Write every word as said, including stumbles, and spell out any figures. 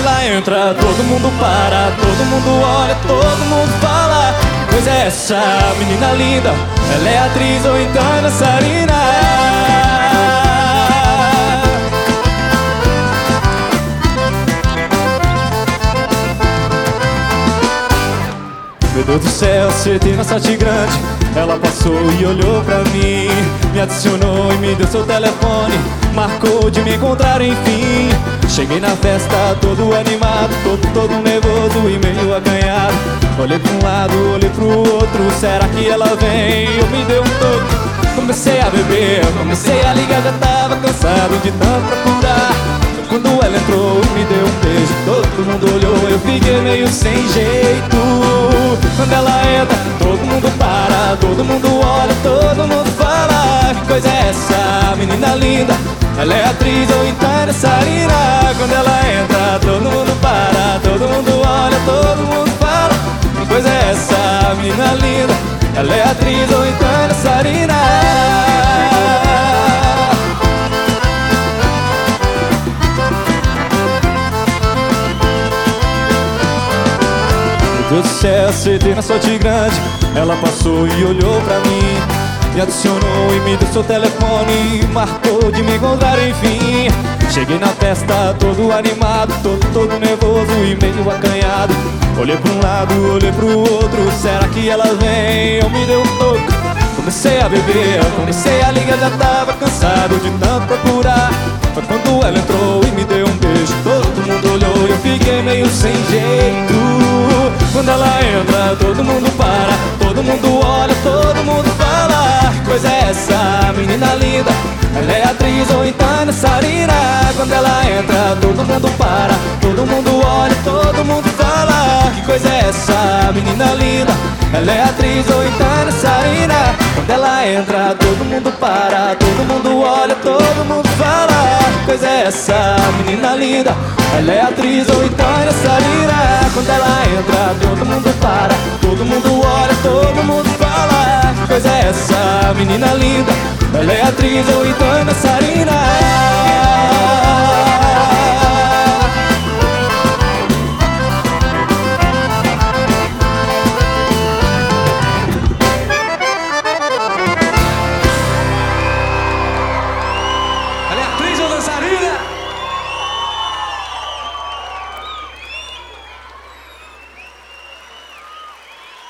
ela entra, todo mundo para, todo mundo olha, todo mundo fala. Que coisa é essa, menina linda? Ela é atriz ou então é dançarina? Meu Deus do céu, você tem uma sorte grande. Ela passou e olhou pra mim, me adicionou e me deu seu telefone, marcou de me encontrar enfim. Cheguei na festa todo animado, todo, todo nervoso e meio acanhado. Olhei pra um lado, olhei pro outro, será que ela vem? Eu me dei um toque, comecei a beber, comecei a ligar, já tava cansado de tanto procurar. Quando ela entrou, me deu um beijo, todo mundo olhou, eu fiquei meio sem jeito. Quando ela entra, todo mundo para, todo mundo olha, todo mundo fala. Que coisa é essa, menina linda? Ela é atriz ou então é dançarina? Quando ela entra, todo mundo para, todo mundo olha, todo mundo fala. Que coisa é essa, menina linda? Ela é atriz ou então é dançarina? Meu Deus do céu, acertei na sorte grande. Ela passou e olhou pra mim, me adicionou e me deu seu telefone, marcou de me encontrar enfim. Cheguei na festa todo animado, todo, todo nervoso e meio acanhado. Olhei pra um lado, olhei pro outro, será que ela vem? Eu me dei um toque, comecei a beber, comecei a ligar, já tava cansado de tanto procurar. Foi quando ela entrou e me deu um beijo, todo mundo olhou e eu fiquei meio sem jeito. Quando ela entra, todo mundo para, todo mundo olha, todo mundo fala. Que coisa é essa, menina linda? Ela é atriz ou então é dançarina? Quando ela entra, todo mundo para, todo mundo olha, todo mundo fala. Que coisa é essa, menina linda? Ela é atriz ou então é dançarina? Quando ela entra, todo mundo para, todo mundo olha, todo mundo fala. Que coisa é essa, menina linda? Ela é atriz ou então é dançarina? Quando ela entra, todo mundo para, todo mundo olha, todo mundo fala. Que coisa é essa, menina linda? Ela é atriz ou então é dançarina?